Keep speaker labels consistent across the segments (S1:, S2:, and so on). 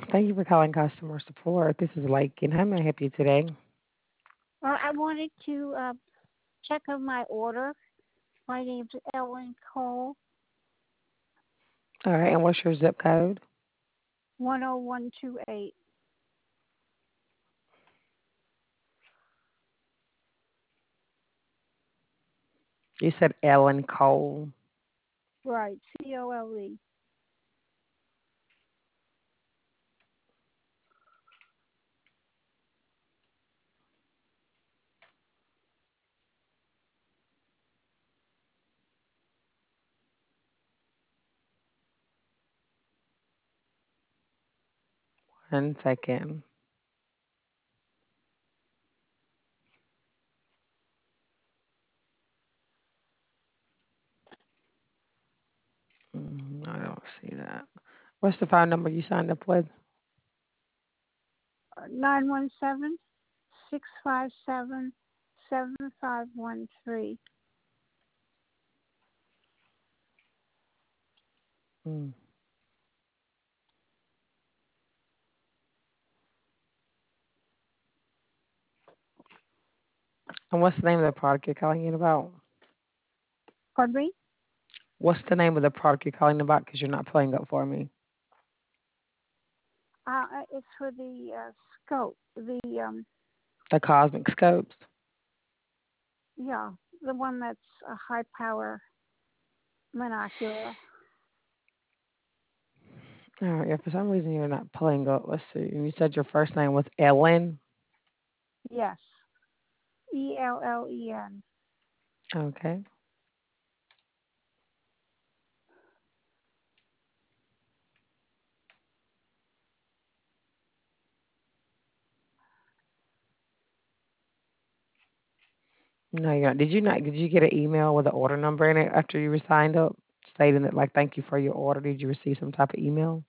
S1: Thank you for calling customer support. This is Lakin. How may I help you today?
S2: Well, I wanted to check on my order. My name's Ellen Cole,
S1: All right, and what's your zip code?
S2: 10128.
S1: You said Ellen Cole.
S2: Right, COLE.
S1: One second. I don't see that. What's the phone number you signed up with?
S2: 917-657-7513.
S1: Mm. And what's the name of the product you're calling in about?
S2: Pardon me?
S1: What's the name of the product you're calling about? Because you're not pulling up for me.
S2: It's for the scope.
S1: The Cosmic Scopes.
S2: Yeah, the one that's a high power monocular.
S1: All right. Yeah, for some reason you're not pulling up. Let's see. You said your first name was Ellen.
S2: Yes, ELLEN.
S1: Okay. No, you're not. Did you not? Did you get an email with an order number in it after you were signed up, stating that like thank you for your order? Did you receive some type of email?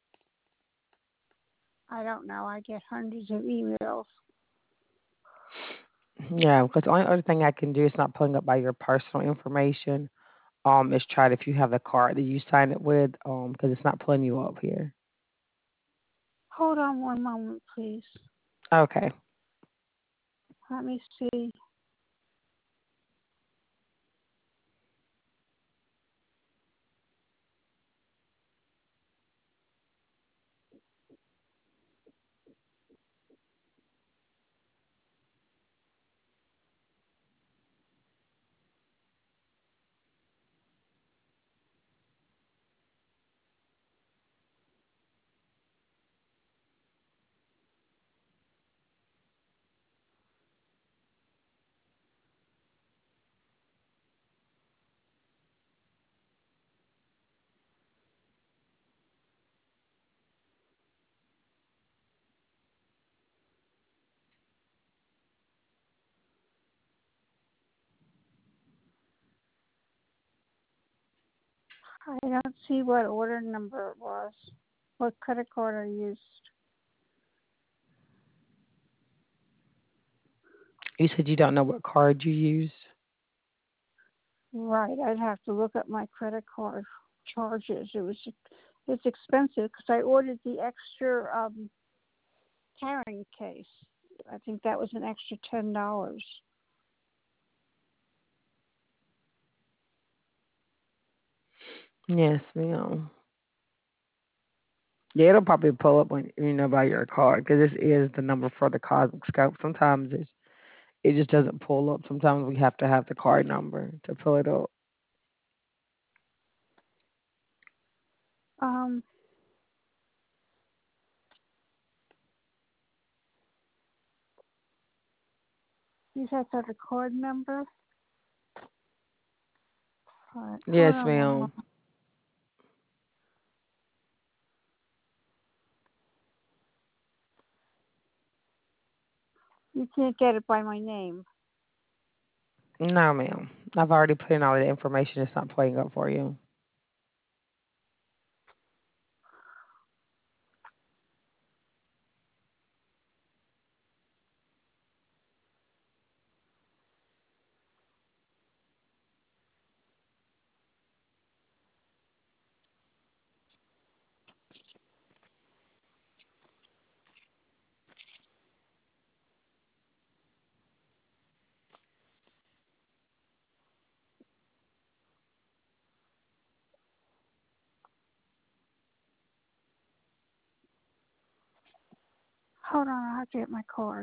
S2: I don't know. I get hundreds of emails.
S1: Yeah, because the only other thing I can do is not pulling up by your personal information. Is try it if you have the card that you signed it with. Because it's not pulling you up here.
S2: Hold on one moment, please.
S1: Okay.
S2: Let me see. I don't see what order number it was. What credit card I used.
S1: You said you don't know what card you used.
S2: Right, I'd have to look up my credit card charges. It's expensive because I ordered the extra carrying case. I think that was an extra $10.
S1: Yes, ma'am. Yeah, it'll probably pull up when by your card because this is the number for the Cosmic Scope. Sometimes it just doesn't pull up. Sometimes we have to have the card number to pull it up.
S2: Um, you guys have the card number? All right, hold
S1: Yes,
S2: on one
S1: ma'am.
S2: moment. You can't get it by my name.
S1: No, ma'am. I've already put in all the information. It's not playing up for you.
S2: Hold on, I have to get my card.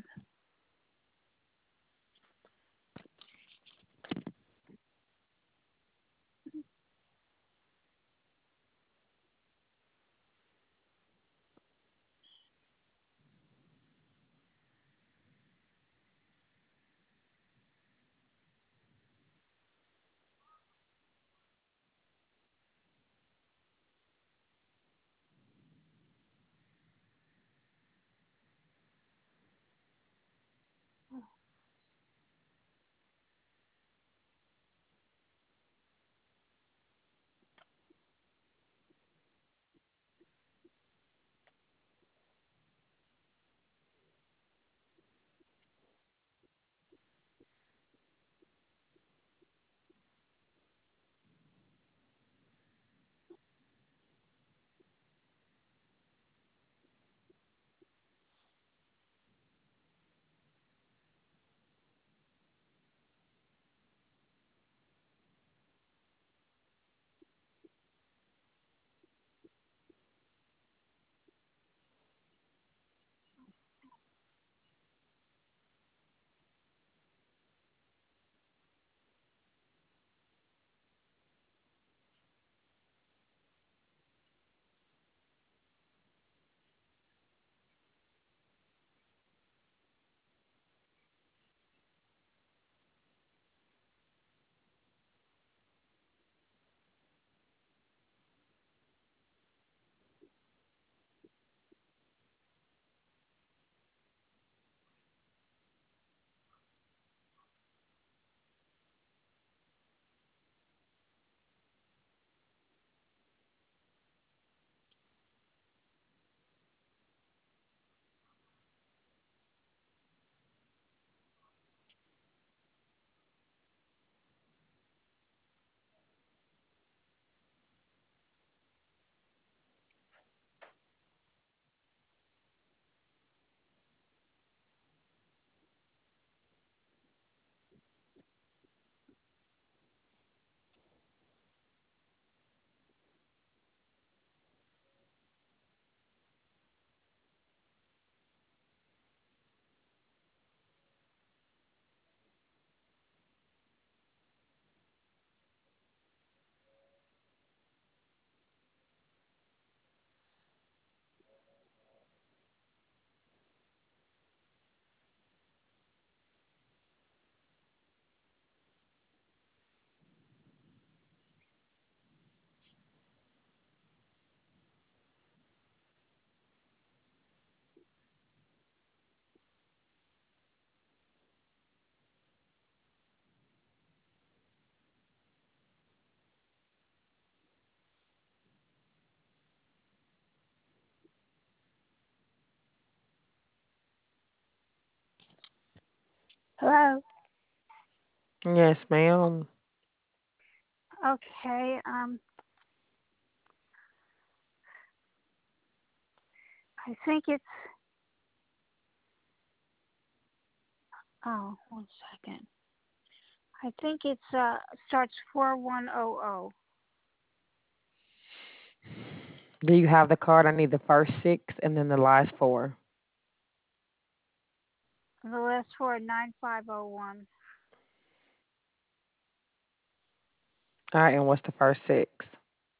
S2: Hello.
S1: Yes, ma'am.
S2: Okay. I think it's. Oh, 1 second. I think it's starts 4100.
S1: Do you have the card? I need the first six and then the last four.
S2: The last four 9501.
S1: All right, and what's the first six?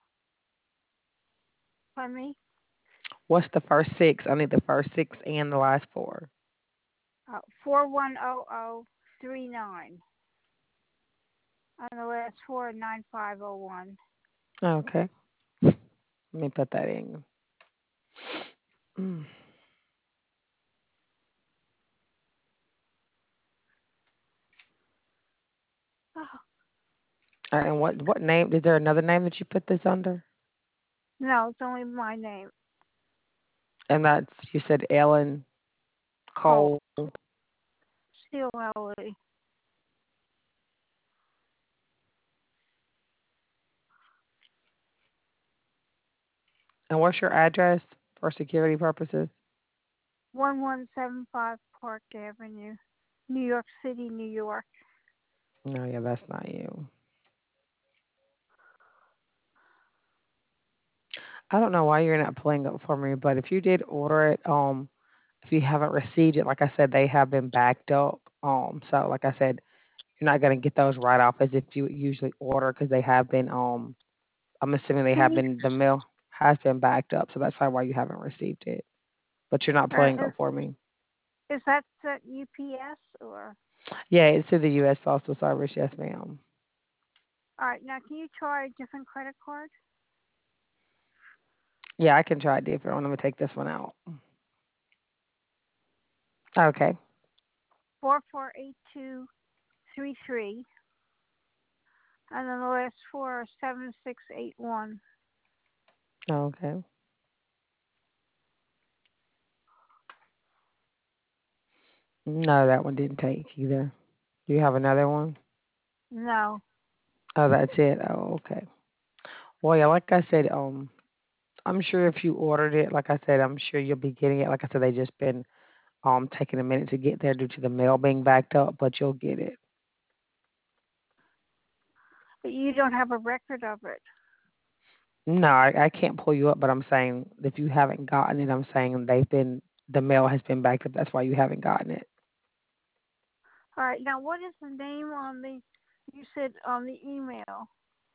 S2: Pardon me?
S1: What's the first six? I need the first six and the last four.
S2: 410039. And the last four 9501.
S1: Okay, let me put that in. Mm.
S2: Oh,
S1: All right, and what name? Is there another name that you put this under?
S2: no, it's only my name.
S1: And that's you said Ellen
S2: Cole.
S1: Cole.
S2: COLE.
S1: And what's your address for security purposes?
S2: 1175 Park Avenue, New York City, New York.
S1: No, yeah, that's not you. I don't know why you're not pulling up for me, but if you did order it, if you haven't received it, like I said, they have been backed up. So like I said, you're not gonna get those right off as if you would usually order because they have been. I'm assuming they
S2: Can
S1: have
S2: you?
S1: been. The mail has been backed up, so that's probably why you haven't received it. But you're not pulling
S2: Is,
S1: up for me.
S2: is that UPS or?
S1: Yeah, it's to the U.S. Postal Service. Yes, ma'am.
S2: All right. Now, can you try a different credit card?
S1: Yeah, I can try a different one. I'm gonna take this one out. Okay.
S2: 448233, and then the last four are 7681.
S1: Okay. No, that one didn't take either. Do you have another one?
S2: No.
S1: Oh, that's it. Oh, okay. Well, yeah, like I said, I'm sure if you ordered it, like I said, I'm sure you'll be getting it. Like I said, they just been taking a minute to get there due to the mail being backed up, but you'll get it.
S2: But you don't have a record of it.
S1: No, I can't pull you up, but I'm saying if you haven't gotten it, I'm saying the mail has been backed up. That's why you haven't gotten it.
S2: All right. Now, what is the name on the? You said on the email.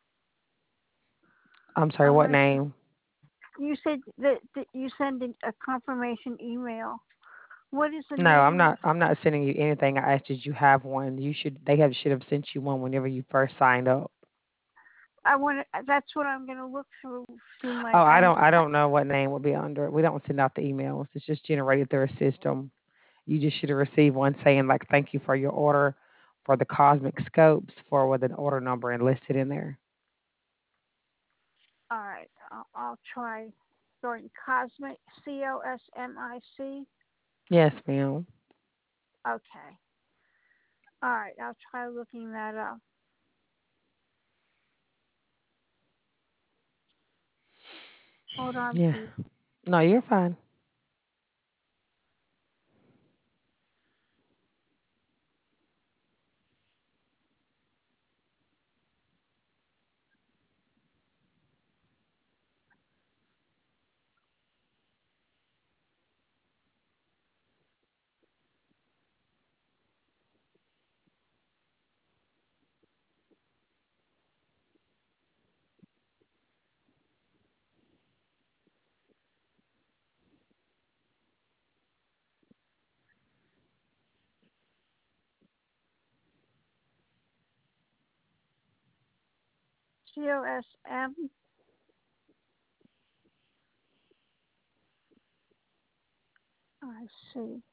S1: I'm sorry,
S2: I
S1: what
S2: want to.
S1: name?
S2: You said that you send a confirmation email. What is the
S1: No, I'm
S2: name?
S1: not. I'm not sending you anything. I asked did you have one. You should. They have should have sent you one whenever you first signed up.
S2: I want to. That's what I'm going to look through my.
S1: Oh, I don't know what name would be under it. We don't send out the emails. It's just generated through a system. You just should have received one saying like thank you for your order for the cosmic scopes for with an order number and listed in there.
S2: All right. I'll try going Cosmic, COSMIC.
S1: Yes, ma'am.
S2: Okay. All right. I'll try looking that up. Hold on,
S1: Yeah.
S2: please.
S1: No, you're fine.
S2: COSM. I see.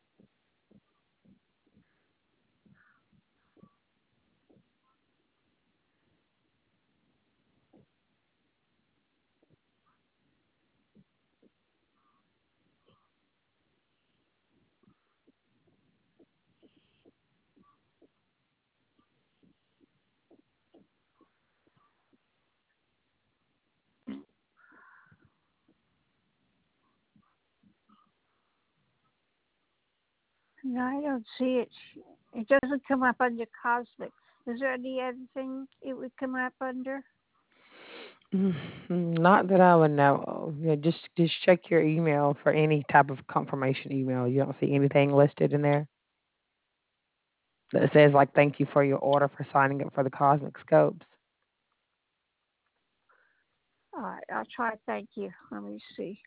S2: No, I don't see it. It doesn't come up under Cosmic. Is there any other thing it would come up under?
S1: Not that I would know of. Yeah, just check your email for any type of confirmation email. You don't see anything listed in there that says like thank you for your order for signing up for the cosmic scopes.
S2: All right. I'll try. Thank you. Let me see.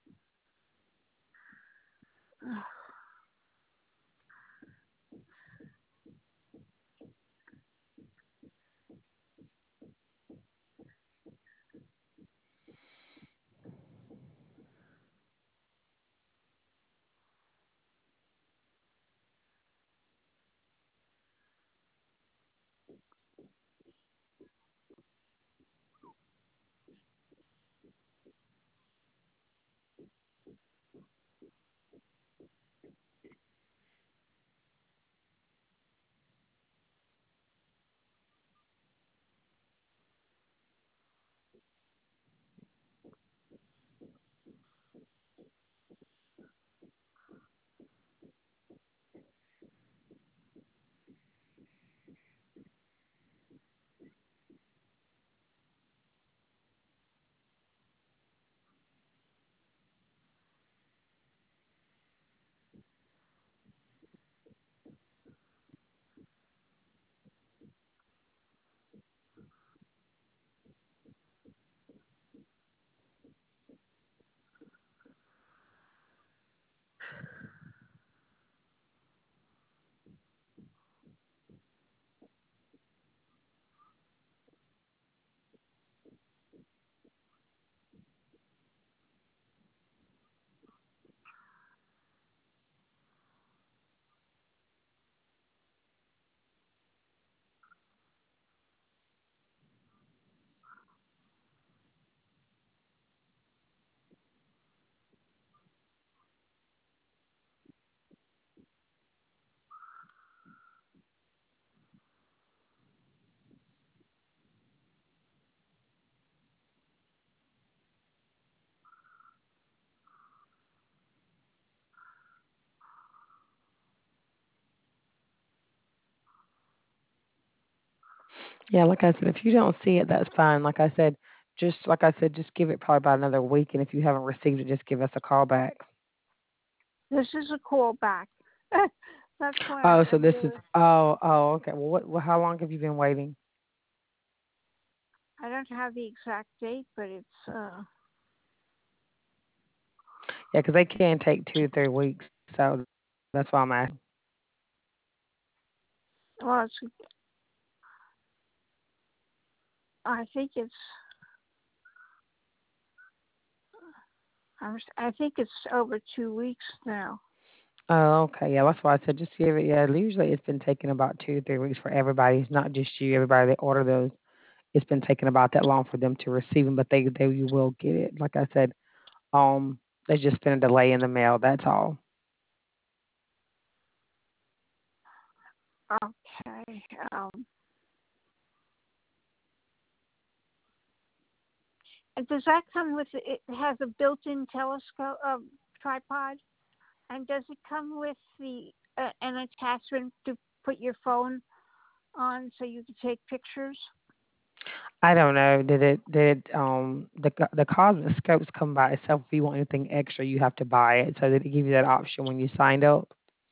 S1: Yeah, like I said, if you don't see it, that's fine. Like I said, just give it probably about another week, and if you haven't received it, just give us a call back.
S2: This is a callback. That's why
S1: Oh, so
S2: I'm
S1: this is
S2: really.
S1: okay. Well, how long have you been waiting?
S2: I don't have the exact date, but it's
S1: Yeah, because they can take 2 to 3 weeks, so that's why I'm asking.
S2: well, it's I think it's I think it's over 2 weeks now.
S1: Oh, okay. Yeah, that's why I said just give it. Yeah, usually it's been taking about 2 to 3 weeks for everybody. It's not just you. Everybody that order those, it's been taking about that long for them to receive them, but they you will get it. Like I said, um, there's just been a delay in the mail. That's all.
S2: Okay. And does that come with it? Has a built-in telescope tripod, and does it come with the an attachment to put your phone on so you can take pictures?
S1: I don't know. The cosmic scopes come by itself. If you want anything extra, you have to buy it. So did it give you that option when you signed up?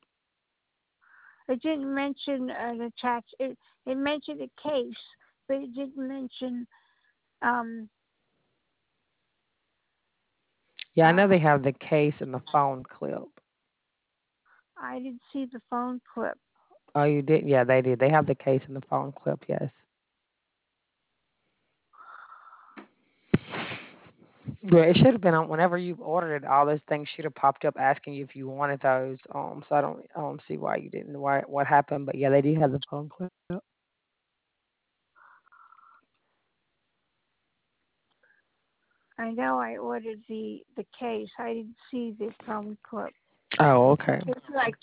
S2: It didn't mention an attach. It mentioned a case, but it didn't mention. Um,
S1: Yeah, I know
S2: uh,
S1: they have the case and the phone clip.
S2: I didn't see the phone clip.
S1: Oh, you did? Yeah, they did. They have the case and the phone clip. Yes. Yeah, it should have been on whenever you ordered it. All those things should have popped up asking you if you wanted those. So I don't see why you didn't. Why what happened? But yeah, they do have the phone clip.
S2: I know I ordered the case. I didn't see the phone clip.
S1: Oh, okay.
S2: Came to like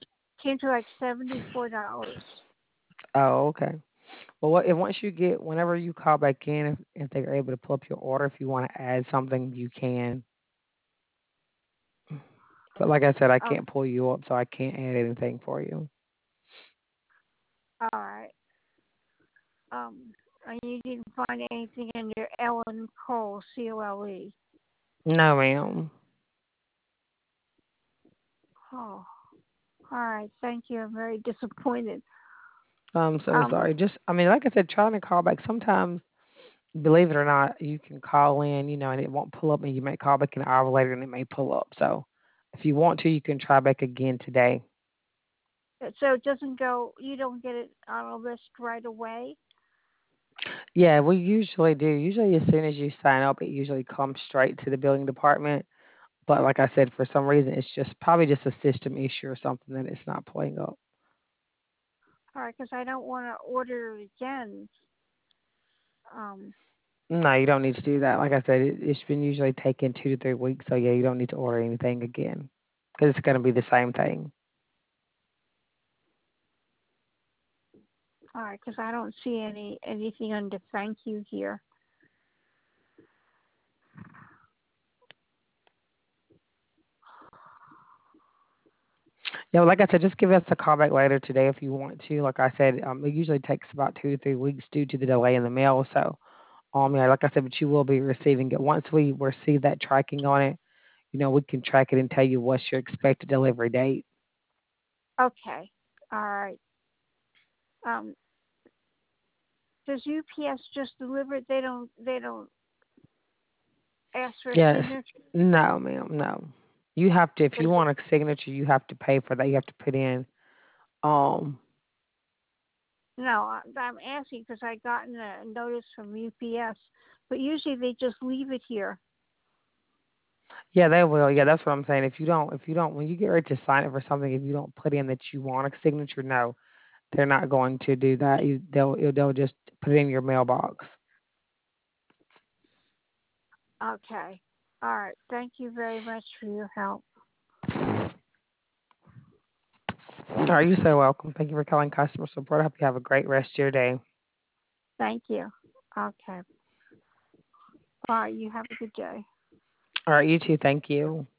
S2: $74.
S1: Oh, okay. Well, what if once you get whenever you call back in, if they're able to pull up your order, if you want to add something, you can. But like I said, I
S2: Oh,
S1: can't pull you up, so I can't add anything for you.
S2: all right. And you didn't find anything under Ellen Cole, COLE.
S1: No, ma'am.
S2: Oh, all right. Thank you. I'm very disappointed.
S1: I'm so
S2: Um,
S1: sorry. I mean, like I said, trying to call back. Sometimes, believe it or not, you can call in, and it won't pull up, and you may call back an hour later, and it may pull up. So, if you want to, you can try back again today.
S2: so it doesn't go. You don't get it on a list right away.
S1: Yeah, we usually do. Usually, as soon as you sign up, it usually comes straight to the billing department. But like I said, for some reason, it's just probably just a system issue or something that it's not playing up.
S2: All right, because I don't want to order it again. Um,
S1: No, you don't need to do that. Like I said, it's been usually taking 2 to 3 weeks. So yeah, you don't need to order anything again because it's going to be the same thing.
S2: all right, because I don't see anything under thank you here.
S1: Yeah, like I said, just give us a call back later today if you want to. Like I said, it usually takes about 2 to 3 weeks due to the delay in the mail. So, yeah, like I said, but you will be receiving it once we receive that tracking on it. We can track it and tell you what's your expected delivery date.
S2: Okay. All right. Um, does UPS just deliver it? They don't ask for a
S1: Yes.
S2: signature.
S1: No, ma'am. No. You have to, if you
S2: Is it-
S1: want a signature, you have to pay for that. You have to put in. Um.
S2: No, I'm asking because I gotten a notice from UPS, but usually they just leave it here.
S1: Yeah, they will. Yeah, that's what I'm saying. If you don't, when you get ready to sign up for something, if you don't put in that you want a signature, no, they're not going to do that. They'll just put it in your mailbox.
S2: Okay. All right. Thank you very much for your help.
S1: Are you so welcome? Thank you for calling customer support. I hope you have a great rest of your day.
S2: Thank you. Okay. Bye. You have a good day.
S1: All right, you too. Thank you.